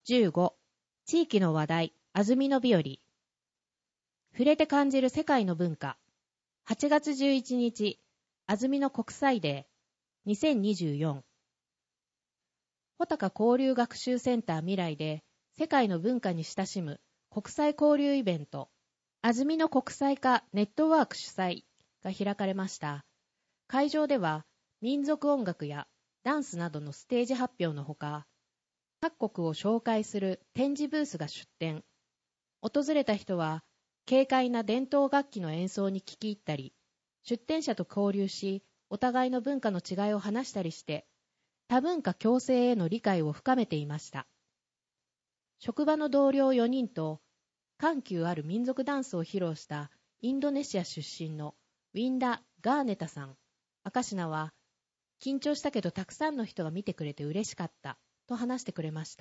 15、地域の話題、安曇野日和。触れて感じる世界の文化。8月11日、安曇野国際デー2024。穂高交流学習センター未来で世界の文化に親しむ国際交流イベント、安曇野国際化ネットワーク主催が開かれました。会場では民族音楽やダンスなどのステージ発表のほか、各国を紹介する展示ブースが出展。訪れた人は軽快な伝統楽器の演奏に聞き入ったり、出展者と交流し、お互いの文化の違いを話したりして、多文化共生への理解を深めていました。職場の同僚4人と緩急ある民族ダンスを披露したインドネシア出身のウィンダ・ガーネタさん。赤品は、緊張したけどたくさんの人が見てくれて嬉しかったと話してくれました。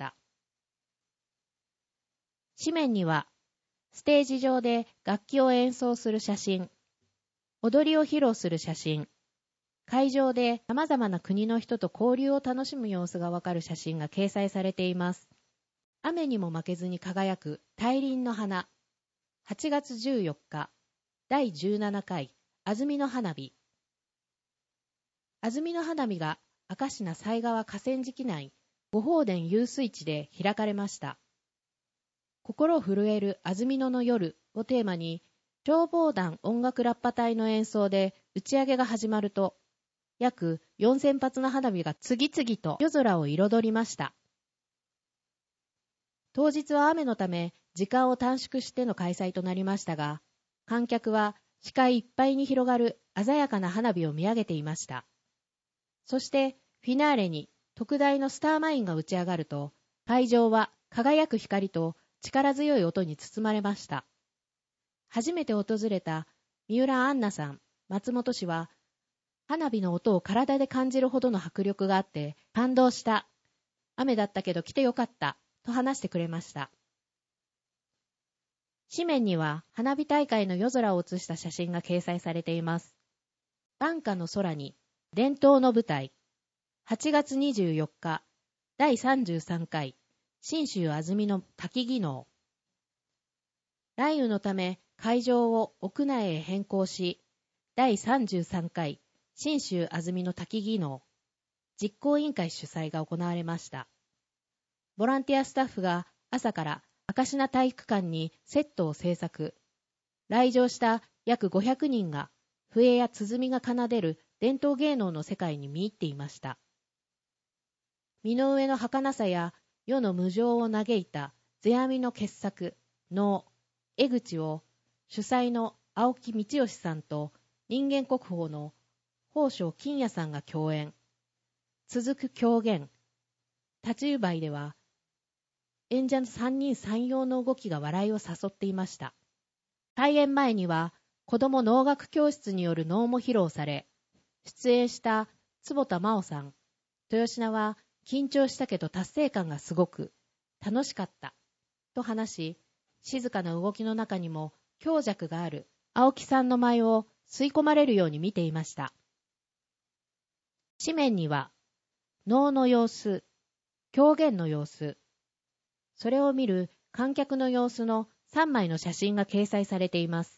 紙面には、ステージ上で楽器を演奏する写真、踊りを披露する写真、会場で様々な国の人と交流を楽しむ様子がわかる写真が掲載されています。雨にも負けずに輝く大輪の花。8月14日、第17回安曇野花火。安曇野花火が赤品犀川河川敷内御法殿遊水地で開かれました。心震える安曇野の夜をテーマに、消防団音楽ラッパ隊の演奏で打ち上げが始まると、約4000発の花火が次々と夜空を彩りました。当日は雨のため時間を短縮しての開催となりましたが、観客は視界いっぱいに広がる鮮やかな花火を見上げていました。そしてフィナーレに特大のスターマインが打ち上がると、会場は輝く光と力強い音に包まれました。初めて訪れた三浦杏奈さん、松本氏は、花火の音を体で感じるほどの迫力があって感動した。雨だったけど来てよかった。と話してくれました。紙面には花火大会の夜空を写した写真が掲載されています。晩夏の空に伝統の舞台。8月24日、第33回信州安曇野滝技能。雷雨のため会場を屋内へ変更し、第33回信州安曇野滝技能実行委員会主催が行われました。ボランティアスタッフが朝から赤品体育館にセットを制作。来場した約500人が笛や鼓が奏でる伝統芸能の世界に見入っていました。身の上の儚さや世の無常を嘆いた世阿弥の傑作、能、江口を主催の青木道義さんと人間国宝の宝生金也さんが共演。続く狂言、立ち祝いでは、演者の三人三様の動きが笑いを誘っていました。開演前には子ども能楽教室による能も披露され、出演した坪田真央さん、豊品は緊張したけど達成感がすごく楽しかったと話し、静かな動きの中にも強弱がある青木さんの舞を吸い込まれるように見ていました。紙面には能の様子、狂言の様子、それを見る観客の様子の3枚の写真が掲載されています。